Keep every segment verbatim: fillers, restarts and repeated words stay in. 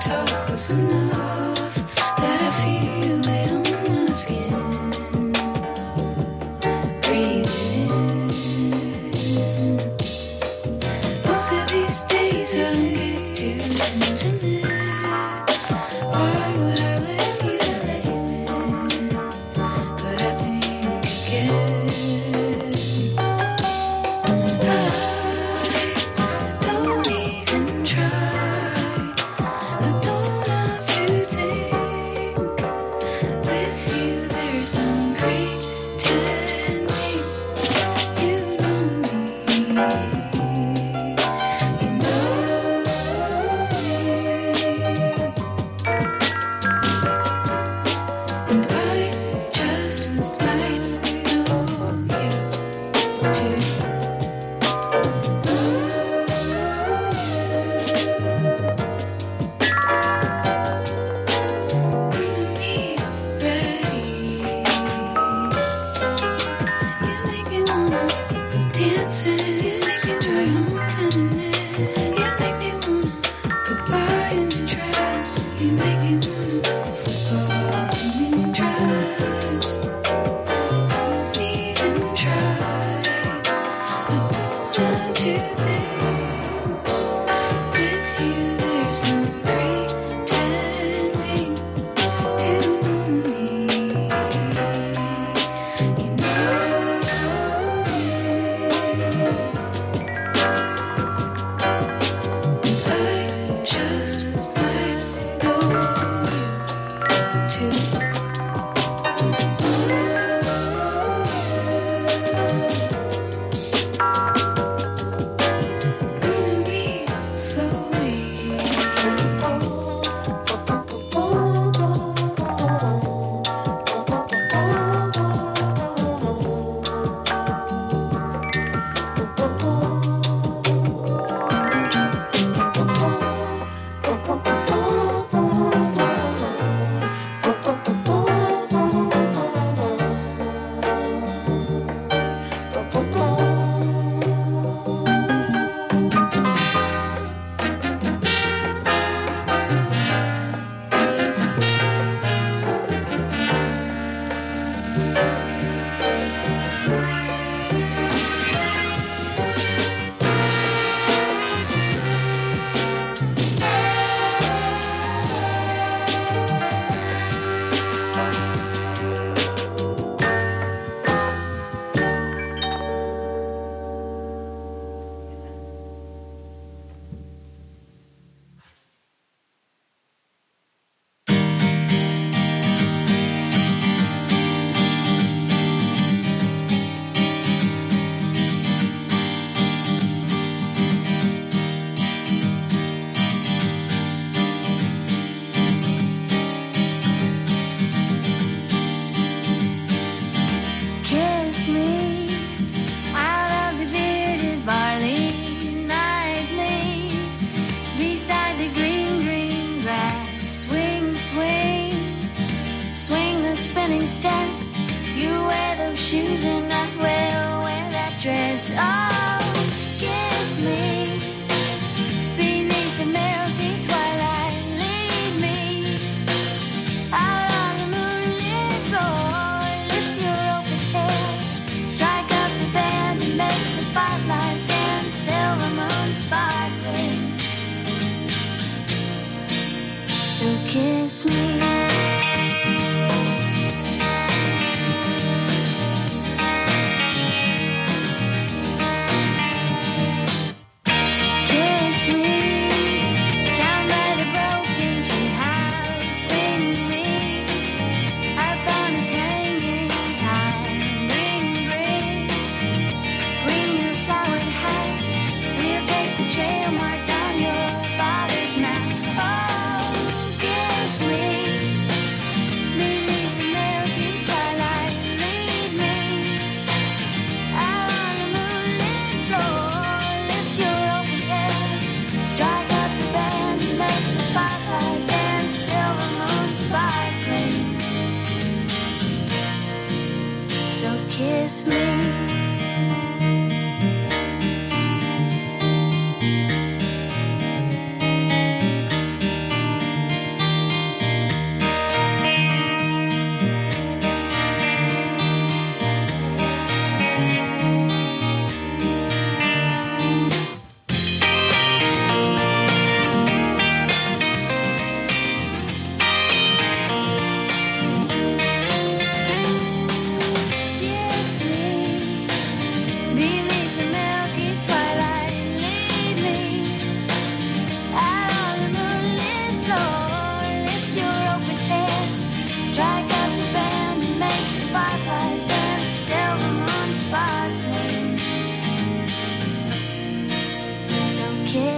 Trail marked on your father's map. Oh, kiss me.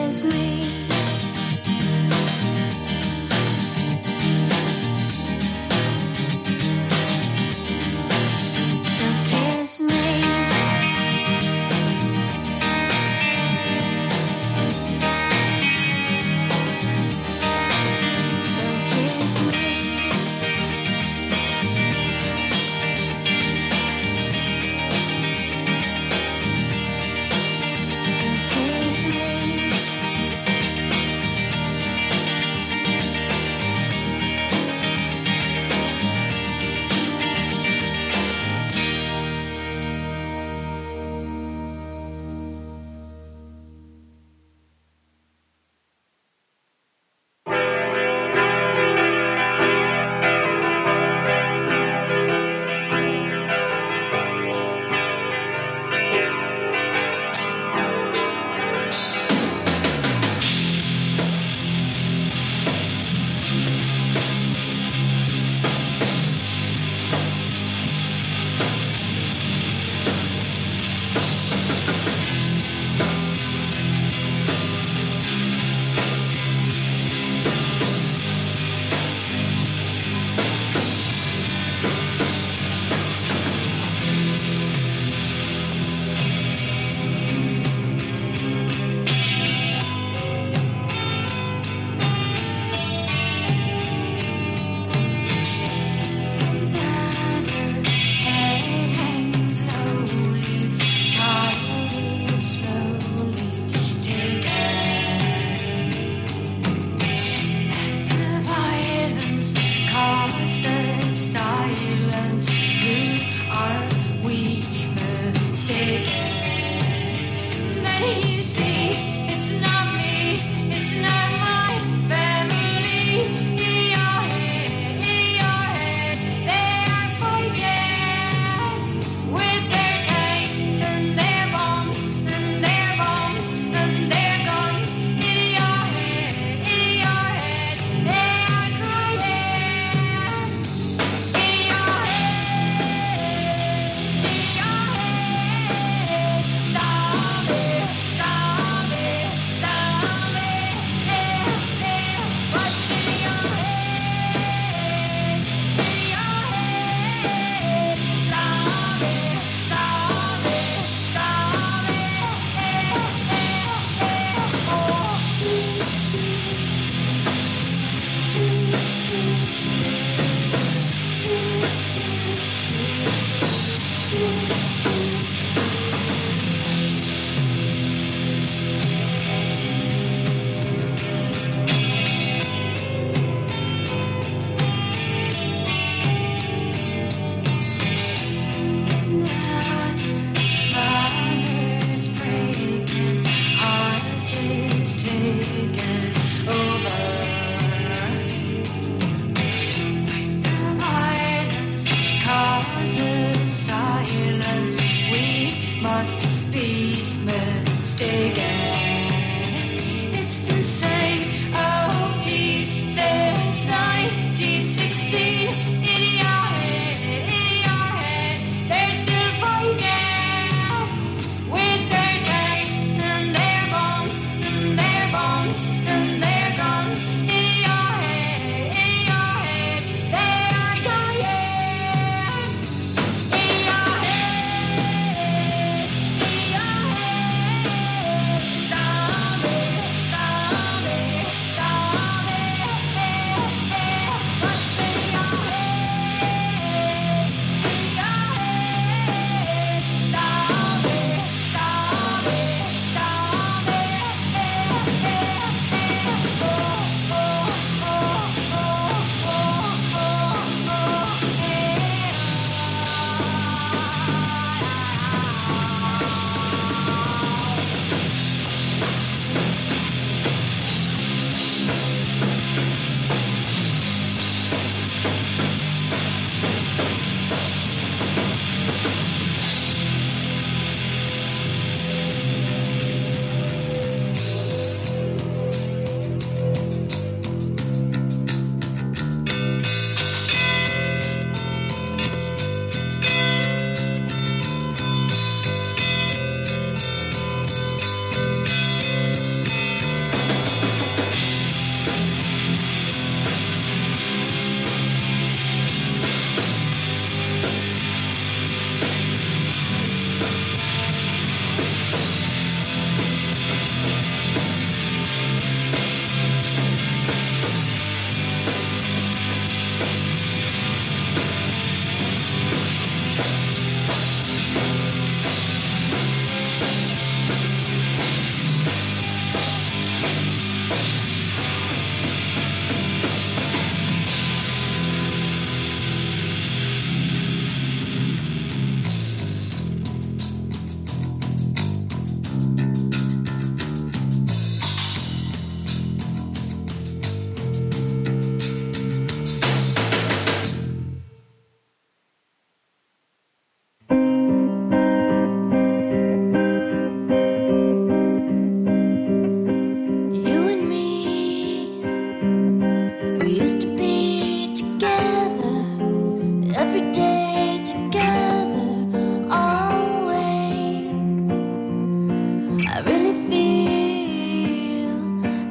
kiss me. So kiss me.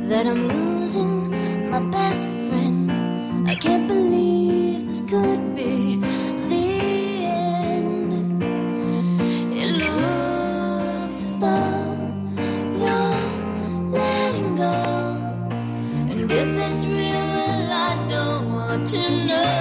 that I'm losing my best friend. I can't believe this could be the end. It looks as though you're letting go, and if it's real, well, I don't want to know.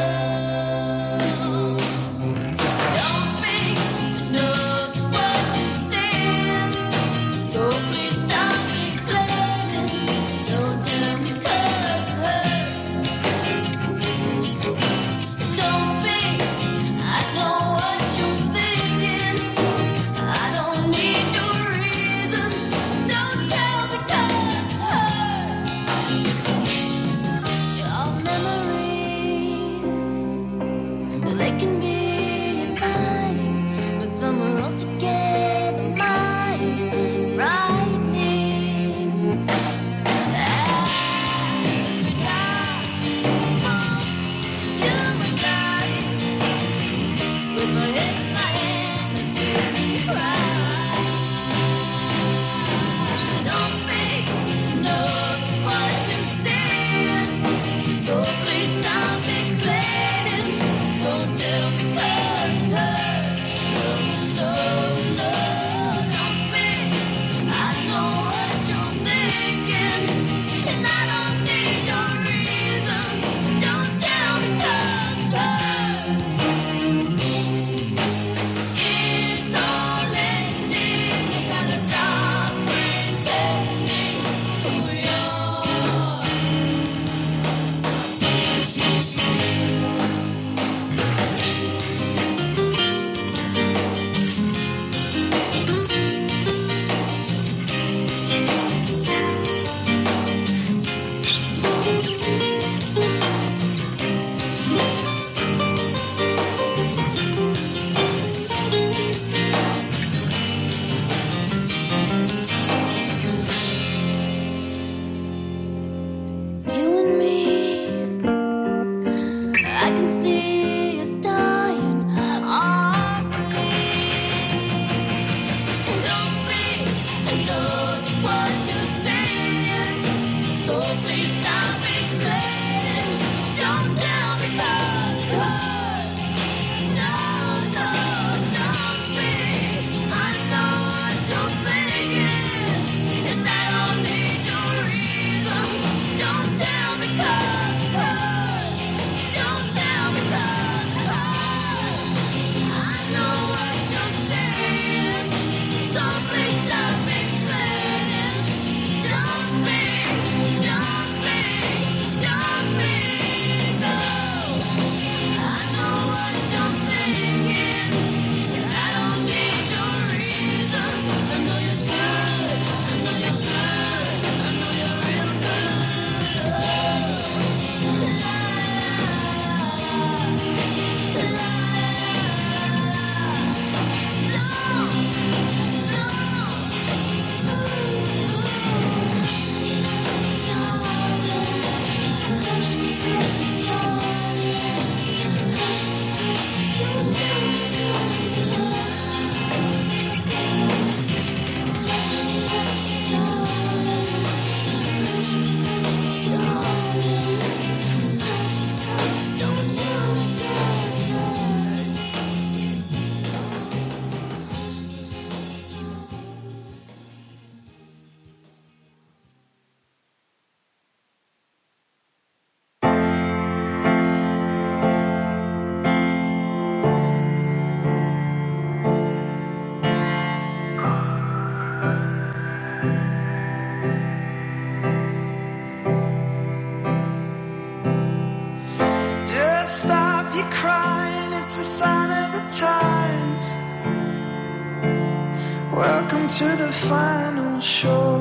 Welcome to the final show.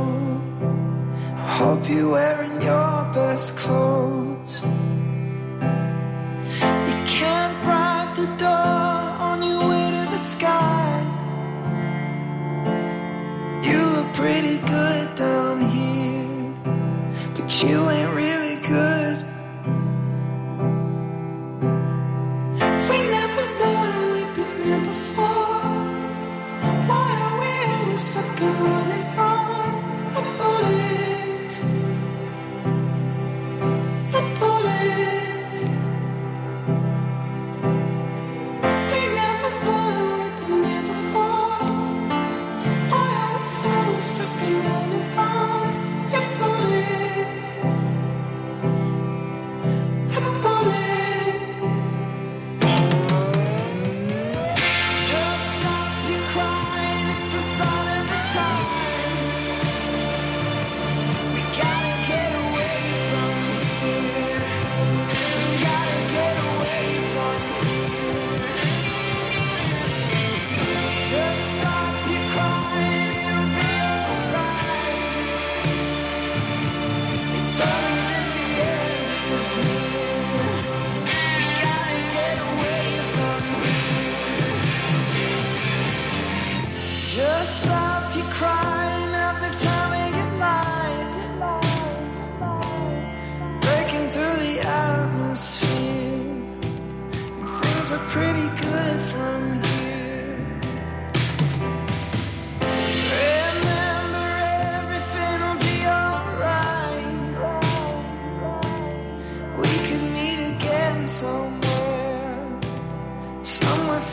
I hope you're wearing your best clothes. You can't bribe the door on your way to the sky. You look pretty good down here, but you ain't really good. We never learned we've been here before. Why are we always stuck and running from the bullets?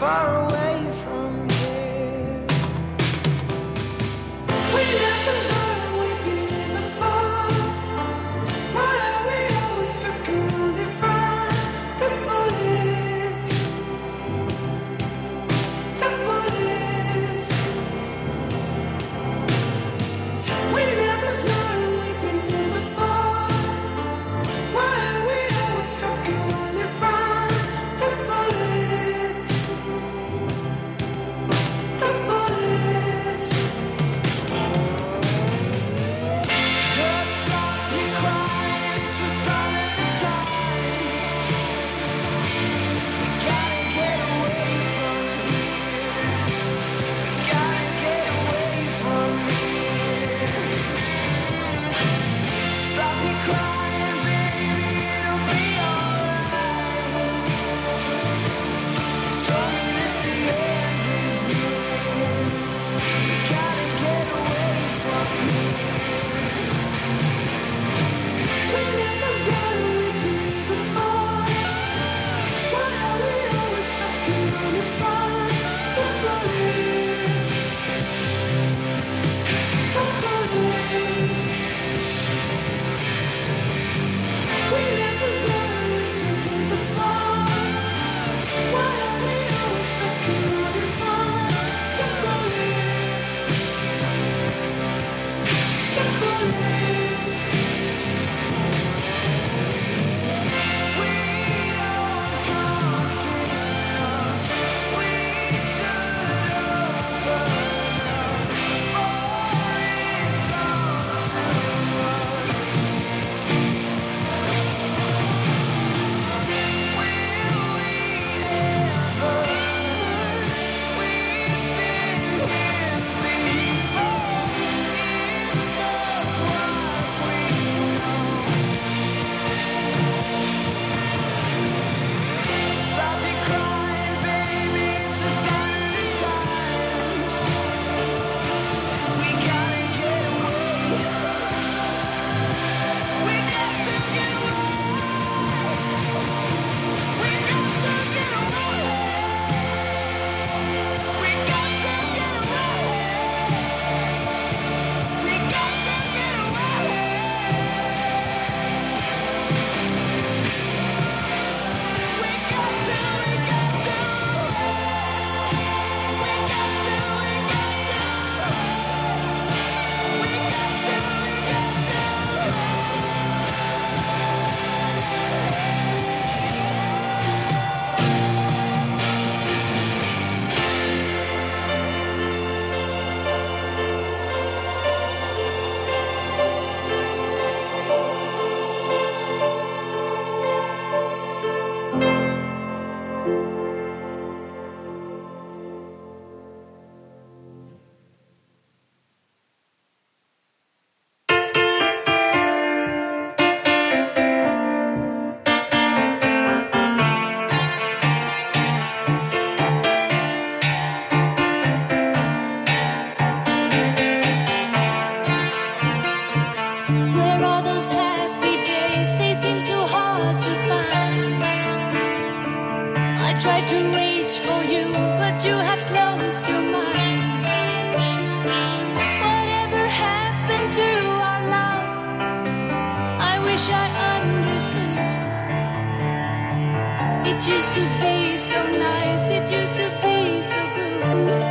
far away from here. We never learned we've been here before. Why are we always stuck in running from the bullets? The bullets. We never learned we've been here before. Why are we always stuck in running from the bullets? The bullets. Just stop your crying, it's a sign of the times. We gotta get away from here. We gotta get away from here. Stop your crying, baby, it'll be alright. You told me that the end is near. We gotta get away from here. We never run, we've been here before. Why are we always stuck in running from the bullets? The bullets. We never run, we've been here before. Why are we always stuck in running from the bullets? The bullets. We don't talk enough. We should open up, or it's all too much. Will we ever? We've been here before. It's just what we know. Stop your crying, baby, it's a sign of the times. We gotta get away. We got to get away. We got to get away. We got to get away. We got to get away. We got to, we got to. We got to, we got to. We got to, we got to. Where are those happy days? They seem so hard to find. I tried to reach for you, but you have closed your mind. Whatever happened to our love? I wish I understood. It used to be so nice, it used to be so good.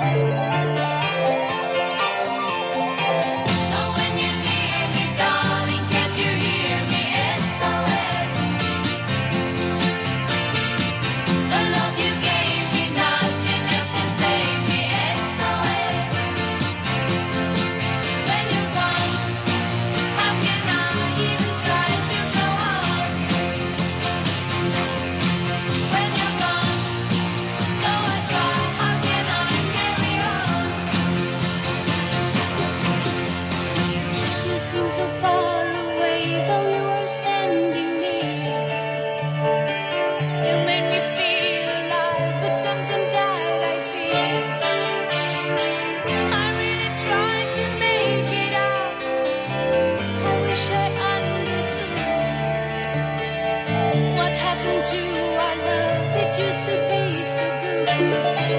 So when you need me, darling, can't you hear me? S O S. The love you gave me, nothing else can save me. S O S. When you're gone, how can I even try to go on? When you're gone, though I try, how can I carry on? You seem so far away, though you are standing near. You made me feel alive, but something died, I fear. I really tried to make it out. I wish I understood. What happened to our love? It used to be so good.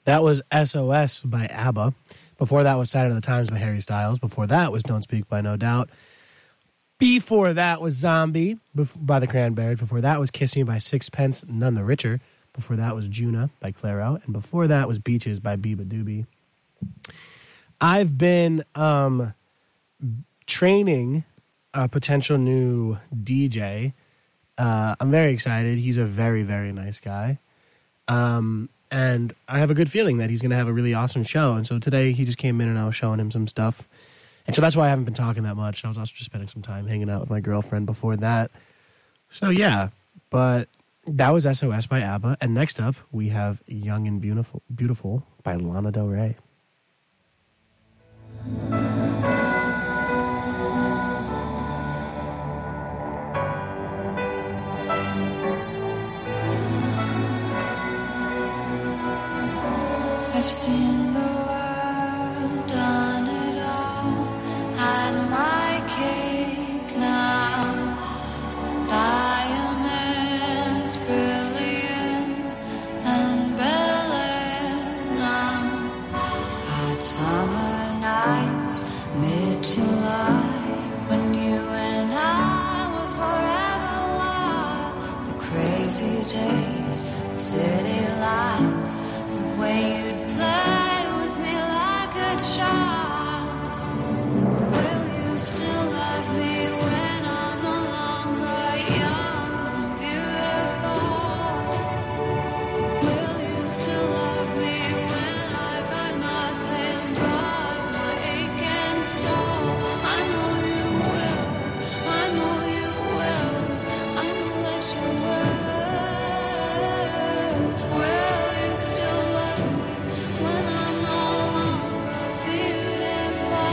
That was S O S by ABBA. Before that was Sign of the Times by Harry Styles. Before that was Don't Speak by No Doubt. Before that was Zombie by the Cranberries. Before that was Kiss Me by Sixpence, None the Richer. Before that was Juna by Clairo. And before that was Beaches by Biba Doobie. I've been um, training a potential new D J. Uh, I'm very excited. He's a very, very nice guy. Um, and I have a good feeling that he's going to have a really awesome show. And so today he just came in and I was showing him some stuff. And so that's why I haven't been talking that much. I was also just spending some time hanging out with my girlfriend before that. So yeah, but that was S O S by ABBA. And next up, we have Young and Beautiful, Beautiful by Lana Del Rey. I've seen the world, done it all, had my cake now. Diamonds brilliant and Bel-Air now. Hot summer nights, mid-July, when you and I were forever wild. The crazy days, city lights, the way you'd play with me like a child. Will you still love me when I'm no longer young and beautiful? Will you still love me when I got nothing but my aching soul? I know you will, I know you will, I know that you will. Will you still love me when I'm no longer beautiful?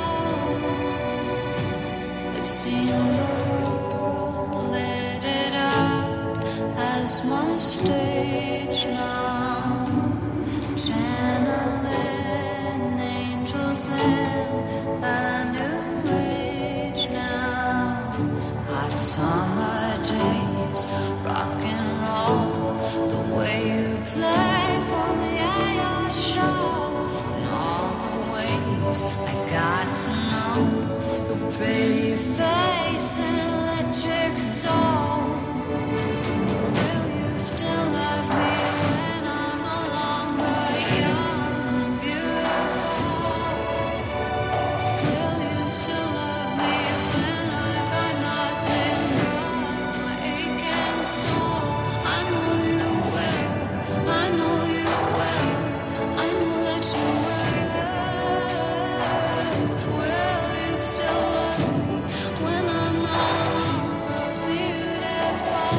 I've seen the world, lit it up as my stage now. Channeling angels in the new age now. Hot summer days, rock and roll, the way you play for me at your show. And all the ways I got to know your pretty face and electric soul. Will you still love me when I'm no longer young and beautiful? Will you still love me when I got nothing but my aching soul? I know you will, I know you will, I know that you will. Will you still love me when I'm no longer beautiful?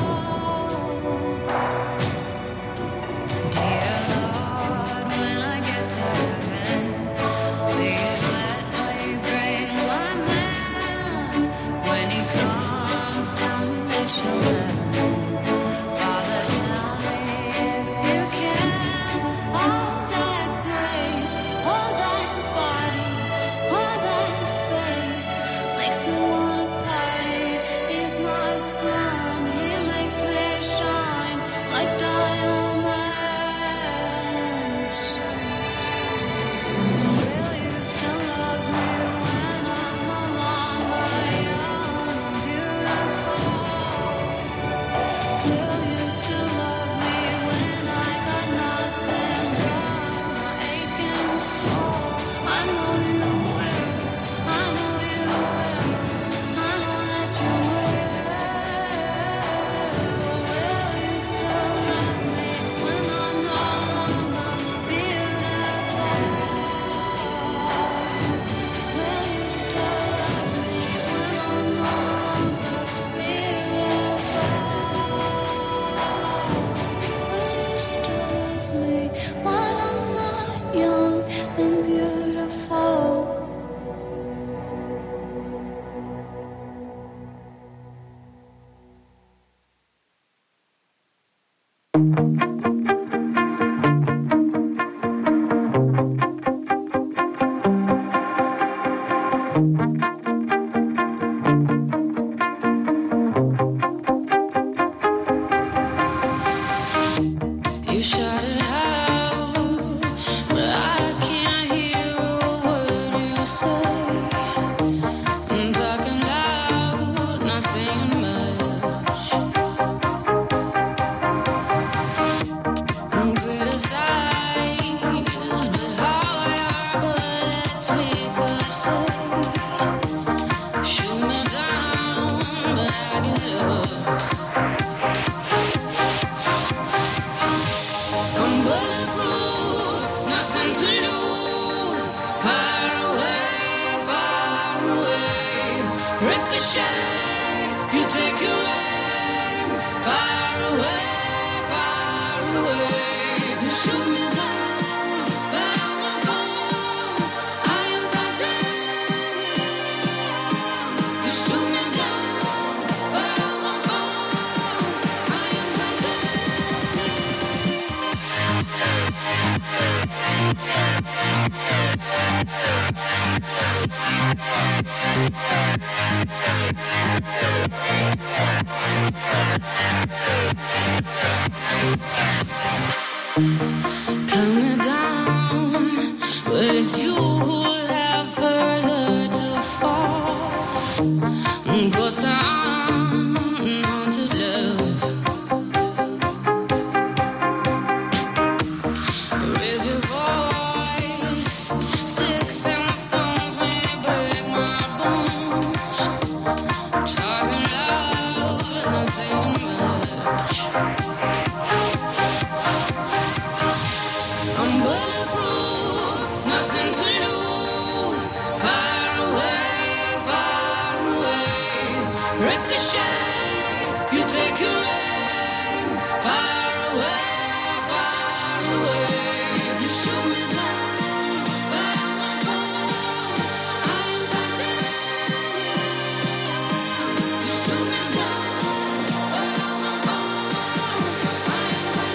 Dear Lord, when I get to heaven, please let me bring my man. When he comes, tell me that you'll let him in. Father, tell me if you can. All that grace, all that body, all that face makes me wanna party. He's my sun, he makes me shine like diamonds. Will you still love me when I'm no longer young and beautiful? Will you still love me when I got nothing but my aching soul? I know you will, I know you will, I know that you will. Will you still love me when I'm no longer beautiful? Will you still love me when I'm no longer beautiful? Will you still love me when I'm not young and beautiful? You shot it out Coming down, but it's you who have further to fall. Ghost town, haunted love. Raise your voice, sticks and stones may break my bones. Talking loud, not saying much. I'm bulletproof, nothing to lose. Far away, far away. Ricochet, you take your aim. Far away, far away. You shoot me down, but I won't fall. I am titanium. You shoot me down, but I won't fall. I am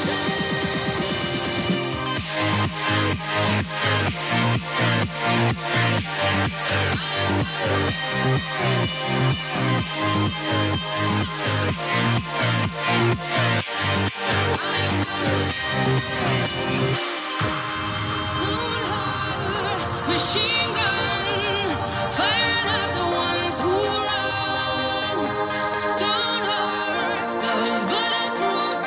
Stone heart, machine gun, firing at the ones who run. Stone heart, there is bulletproof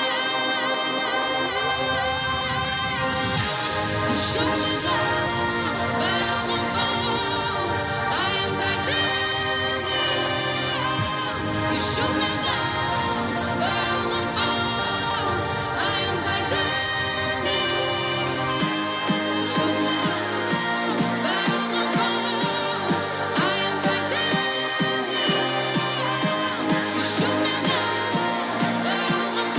glass. Shoot me down, but I won't fall. I am titanium. You shoot me down, but I won't fall. I am titanium. Shoot me down, but I won't fall. I am titanium. You shoot me down, but I won't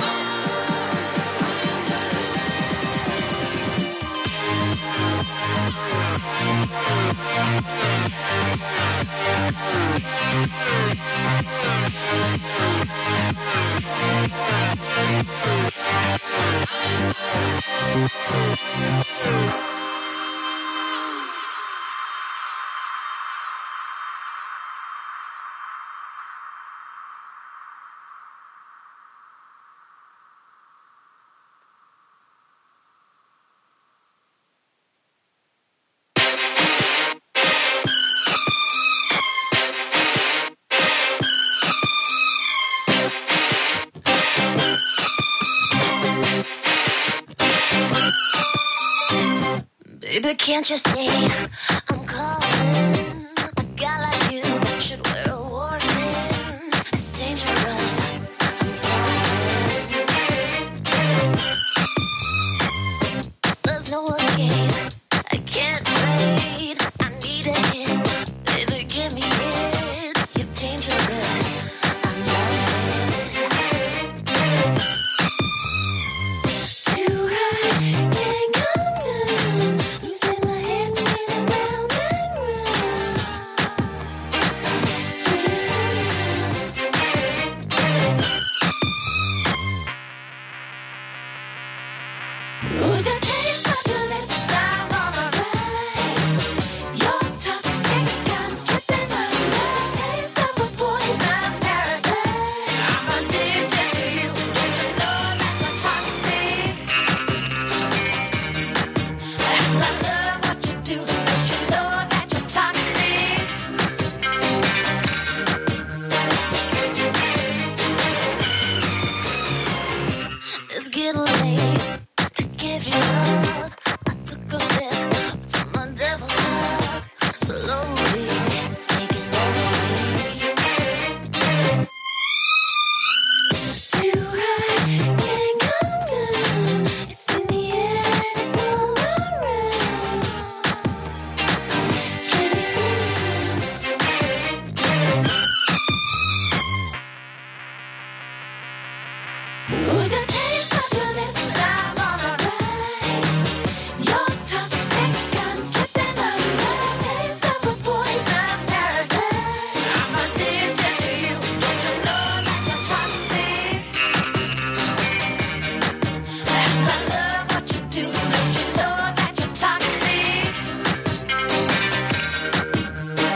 Baby, can't you see I'm calling? A guy like you should wear a warning. It's dangerous. I'm falling. There's no escape. I can't wait. I need a hit. Baby, give me it. You're dangerous. I'm loving it. Too high, can't come down. Losing my head, spinning round and round. Ooh, the taste of your lips, I'm on the ride. You're toxic, I'm slipping under. Taste of a poison paradise. I'm addicted to you. Don't you know that you're toxic? And I love what you do. Don't you know that you're toxic? It's getting late to give you up. I took a sip from my devil's cup. Slowly, it's taking over me. Too high, can't come down. It's in the air, it's all around. Can you feel it? Ooh, the taste of your lips, I'm on the ride. You're toxic, I'm slipping under. Taste of a poison paradise. I'm addicted to you. Don't you know that you're toxic? And I love what you do. Don't you know that you're toxic?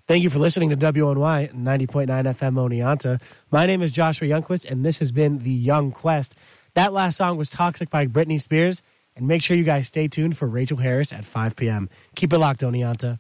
Thank you for listening to W N Y ninety point nine F M Oneonta. My name is Joshua Youngquist, and this has been The Young Quest. That last song was Toxic by Britney Spears, and make sure you guys stay tuned for Rachel Harris at five p.m. Keep it locked, Oneonta.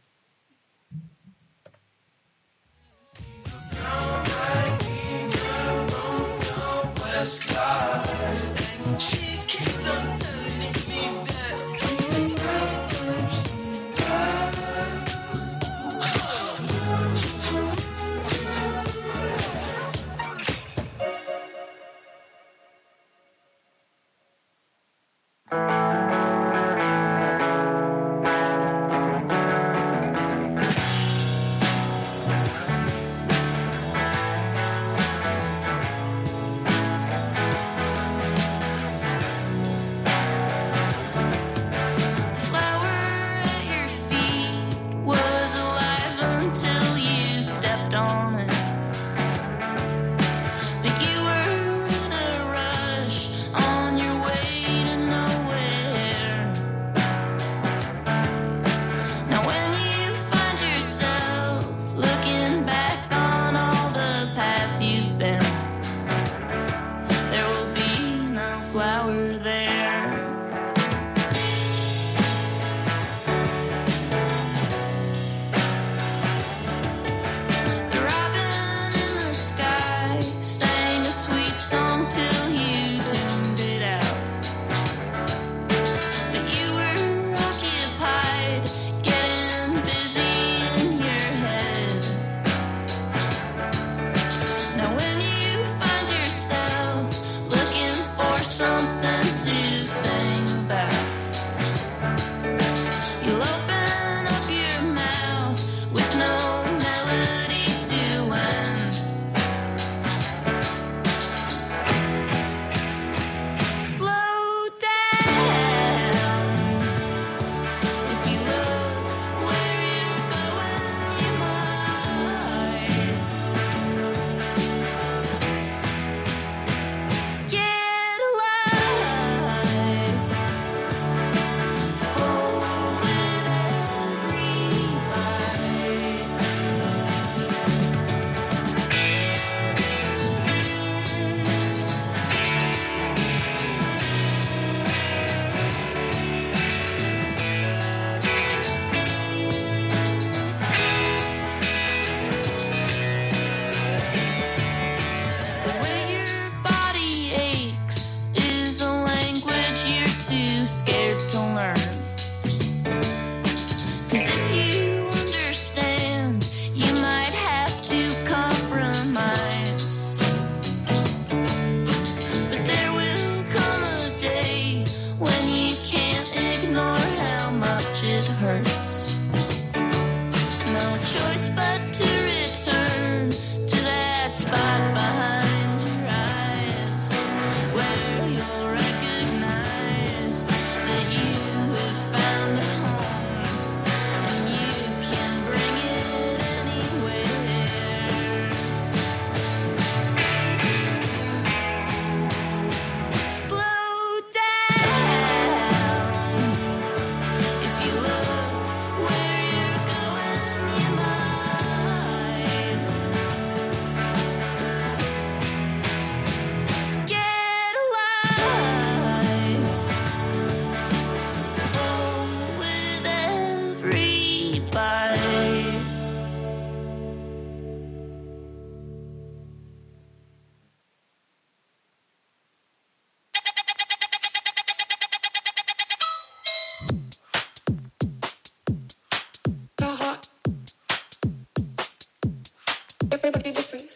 Everybody different.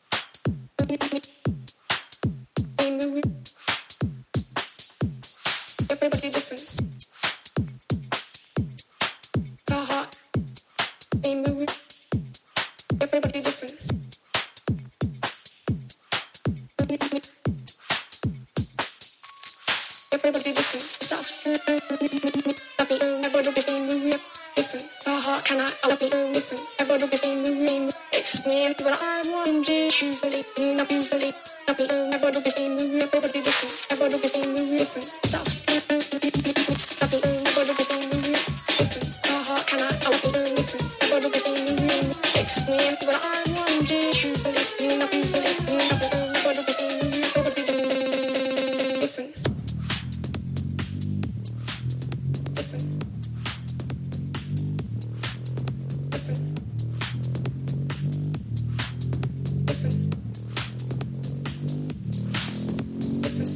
Everybody different. The heart ain't moving. Everybody different. Everybody different. Stop. Happy. Everybody different. Different. The heart cannot. I'll be different. Everybody different. Explain what I want. Usually, not usually. Happy. Everybody different. Everybody different. Everybody different. Different. Stop. Happy. Everybody different. Different. The heart cannot. I'll be different. Everybody different. explain what I want to truthfully. You know, truthfully, you know, what do we do? What do we do? Different. Different. Different. Different. Different.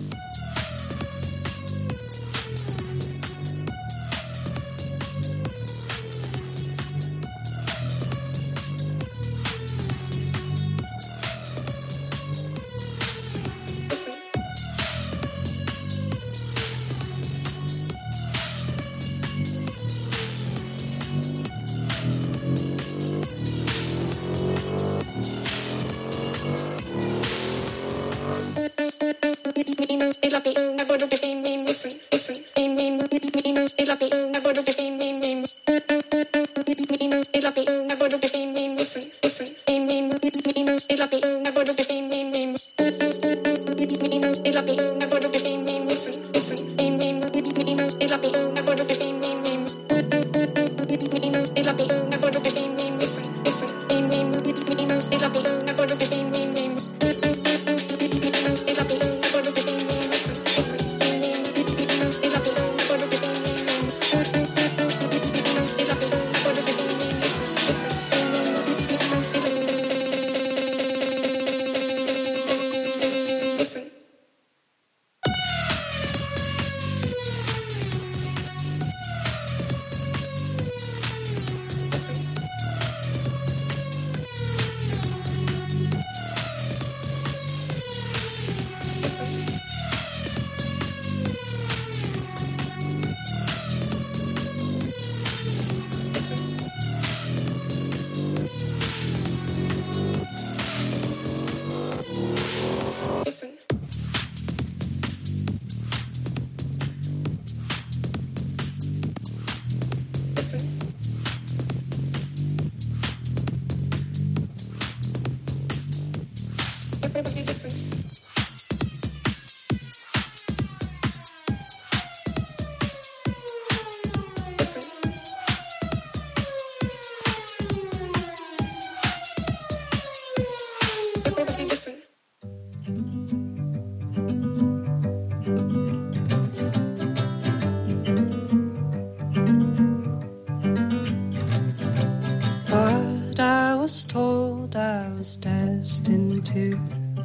But I was told I was destined to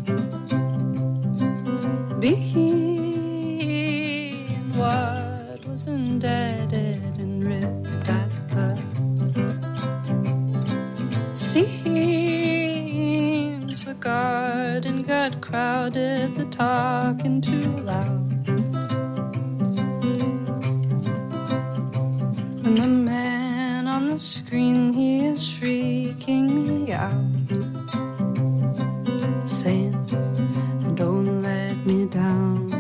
be in what was indebted and ripped at the seams. The garden got crowded, the talking too loud. And the man on the screen, he is freaking me out, saying, don't let me down.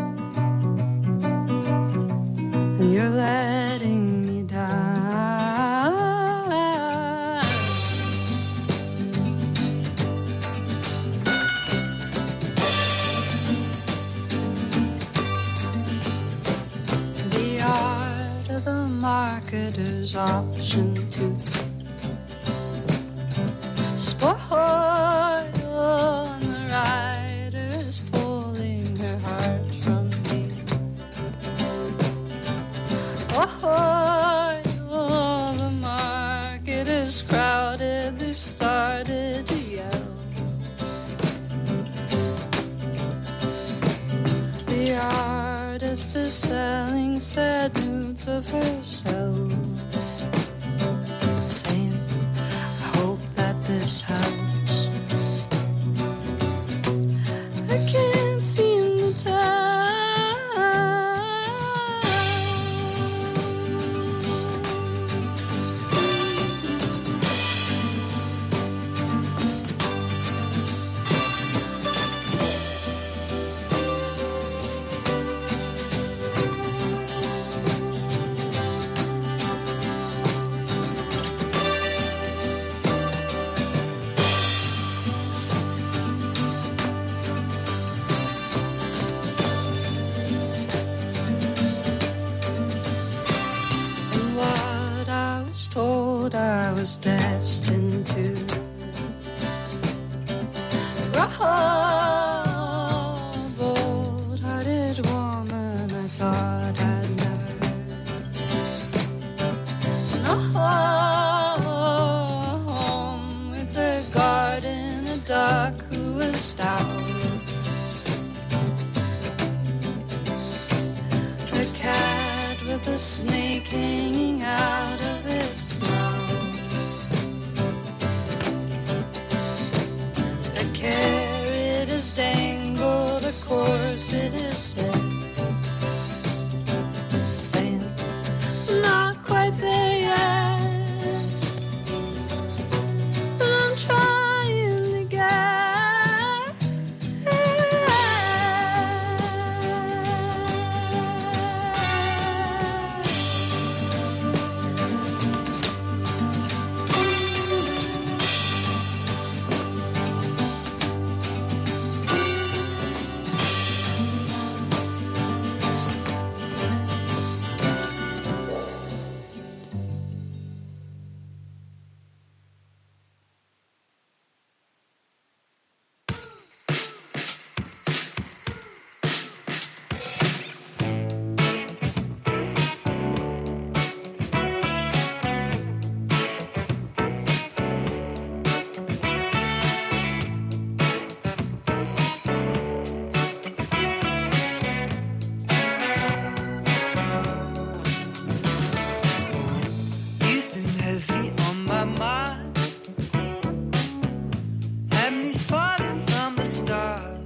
And you're letting me down. The art of the marketer's option to spoil, and the writer is pulling her heart from me. Oh, the market is crowded, they've started to yell. The artist is selling sad nudes of herself, saying, I hope that this helps. I can't seem to tell. Told I was destined to bold-hearted woman I thought I'd never no home with a garden, a duck who was stout, a cat with a snake hanging out of its mouth, a carrot is dangled, a course it is said, saying, not quite there yet, but I'm trying to get. You've been heavy on my mind, had me falling from the stars,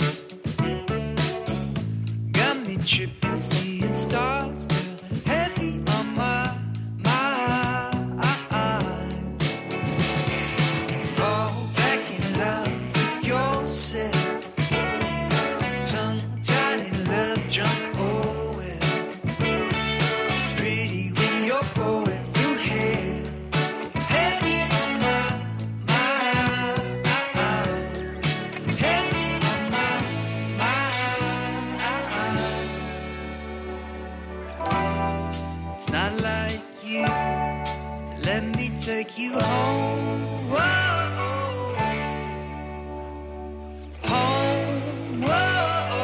got me tripping, seeing stars, girl, heavy on my mind. Fall back in love with yourself, tongue-tied in love, drunk, oh well, pretty when you're going through hell, heavy on my mind, heavy on my mind. It's not like you to let me take you home, whoa, home, whoa.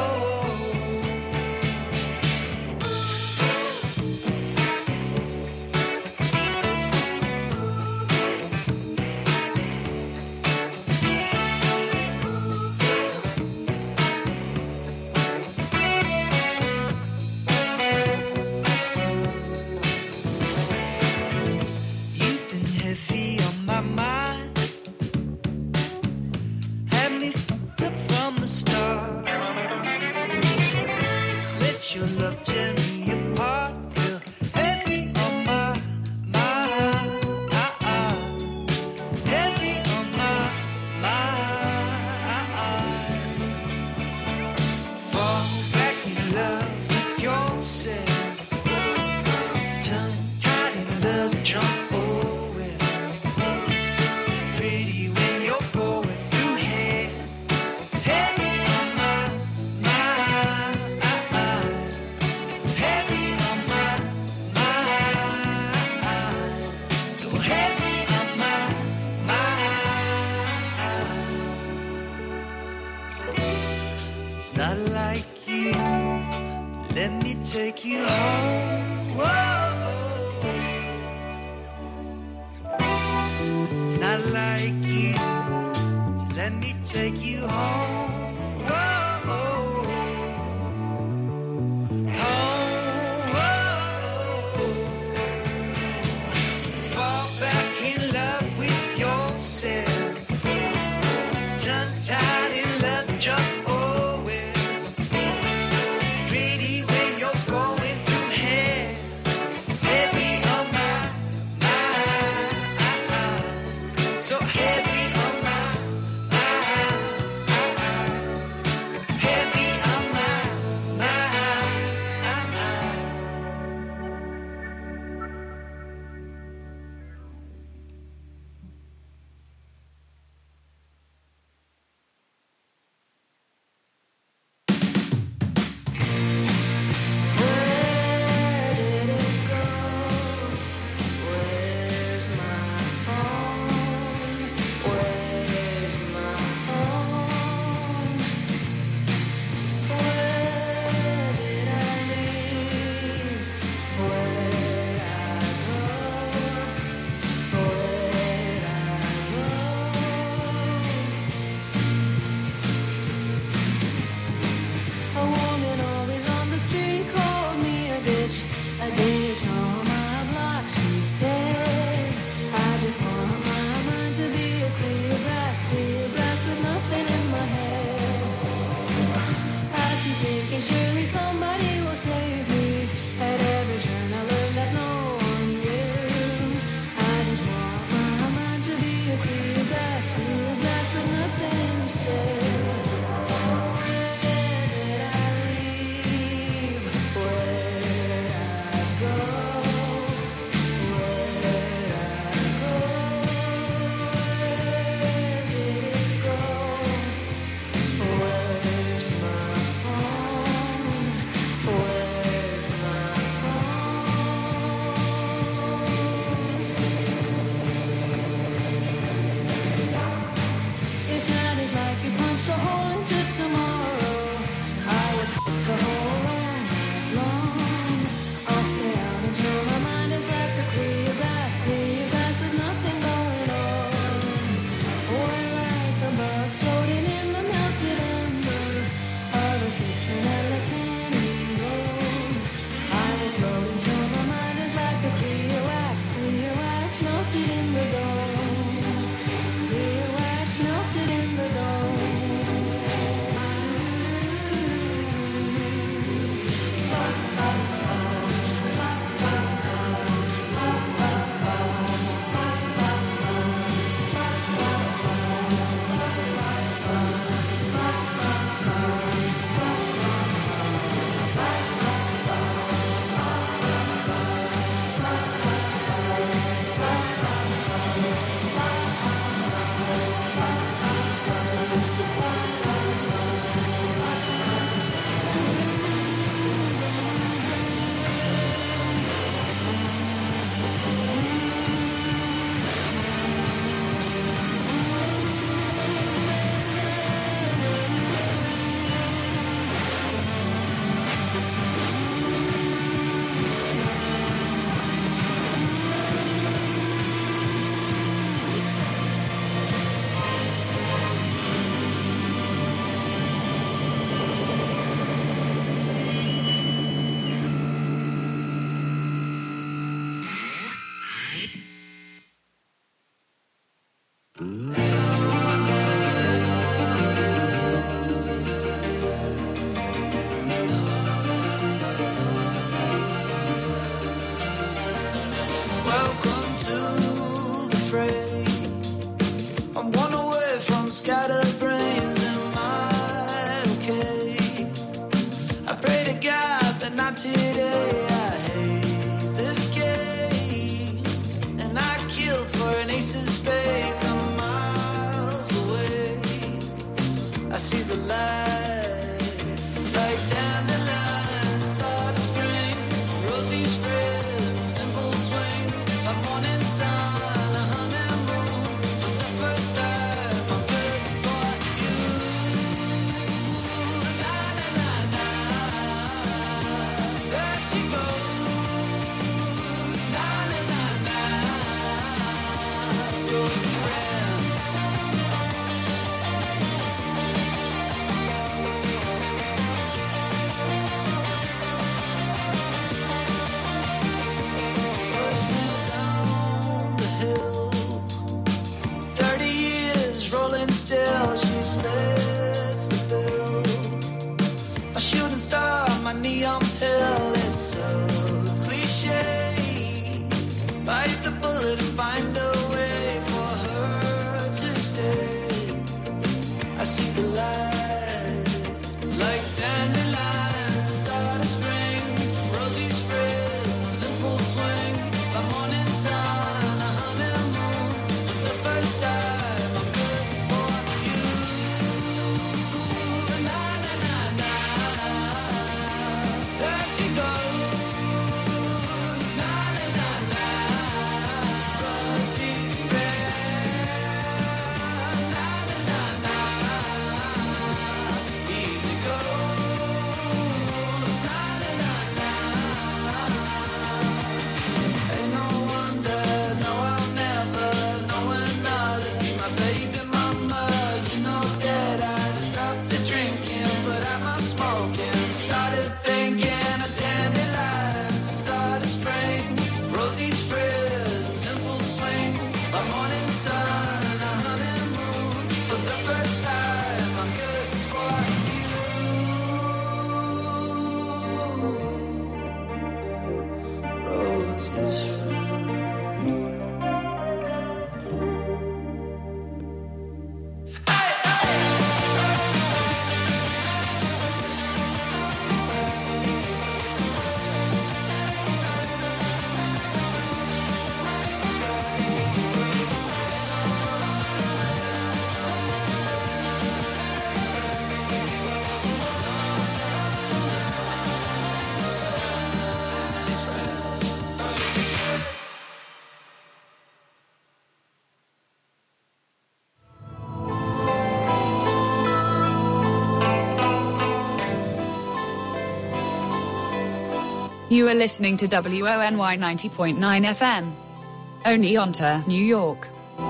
You've been heavy on my mind, had me fucked up from the start. Let your love tear me apart, girl, heavy on my mind, heavy on my mind. Fall back in love with yourself, tongue-tied in love, drunk, oh well, pretty when you're going through hell, heavy on my mind, heavy on my mind, so heavy on my mind. It's not like you to let me take you home, whoa. It's not like you to let me take you home, whoa, home, whoa. Fall back in love with yourself, tongue-tied in love, drunk, oh well, pretty when you're going through hell, heavy on my mind, so heavy on my mind, heavy on my mind. Where did it go? Where's my phone? You are listening to W O N Y ninety point nine F M. Only onto New York.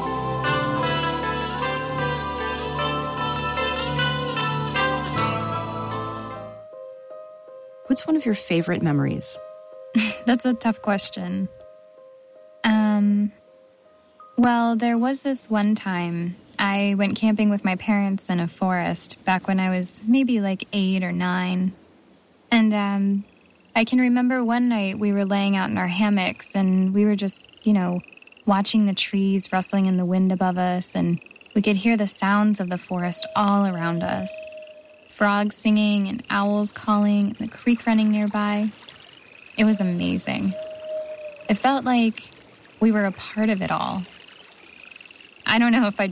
What's one of your favorite memories? That's a tough question. Um, well, there was this one time I went camping with my parents in a forest back when I was maybe like eight or nine. And um, I can remember one night we were laying out in our hammocks and we were just, you know, watching the trees rustling in the wind above us, and we could hear the sounds of the forest all around us. Frogs singing and owls calling and the creek running nearby. It was amazing. It felt like we were a part of it all. I don't know if I